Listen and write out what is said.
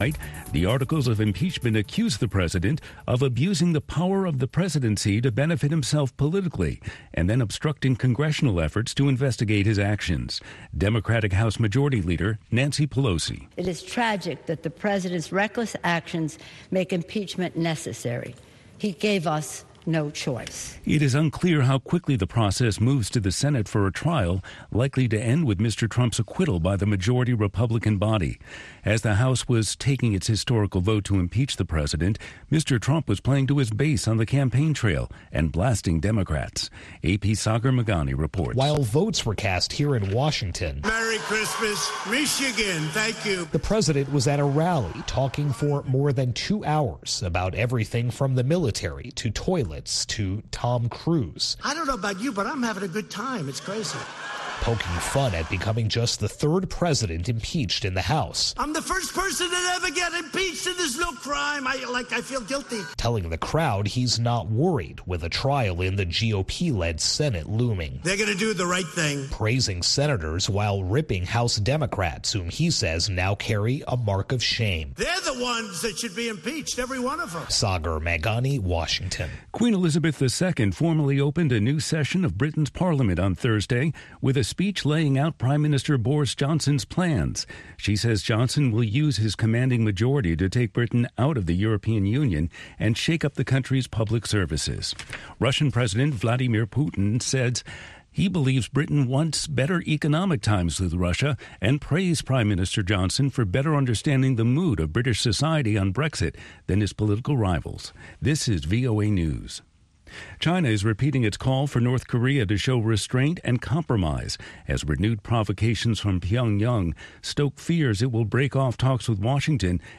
The articles of impeachment accuse the president of abusing the power of the presidency to benefit himself politically and then obstructing congressional efforts to investigate his actions. Democratic House Majority Leader Nancy Pelosi. It is tragic that the president's reckless actions make impeachment necessary. He gave us no choice. It is unclear how quickly the process moves to the Senate for a trial, likely to end with Mr. Trump's acquittal by the majority Republican body. As the House was taking its historical vote to impeach the president, Mr. Trump was playing to his base on the campaign trail and blasting Democrats. AP Sagar Magani reports. While votes were cast here in Washington, Merry Christmas, Michigan. Thank you. The president was at a rally talking for more than 2 hours about everything from the military to toilets to Tom Cruise. I don't know about you, but I'm having a good time. It's crazy. Poking fun at becoming just the third president impeached in the House. I'm the first person to ever get impeached, and there's no crime. I feel guilty. Telling the crowd he's not worried with a trial in the GOP-led Senate looming. They're going to do the right thing. Praising senators while ripping House Democrats, whom he says now carry a mark of shame. They're the ones that should be impeached, every one of them. Sagar Magani, Washington. Queen Elizabeth II formally opened a new session of Britain's Parliament on Thursday with a speech laying out Prime Minister Boris Johnson's plans. She says Johnson will use his commanding majority to take Britain out of the European Union and shake up the country's public services. Russian President Vladimir Putin said he believes Britain wants better economic times with Russia and praised Prime Minister Johnson for better understanding the mood of British society on Brexit than his political rivals. This is VOA News. China is repeating its call for North Korea to show restraint and compromise as renewed provocations from Pyongyang stoke fears it will break off talks with Washington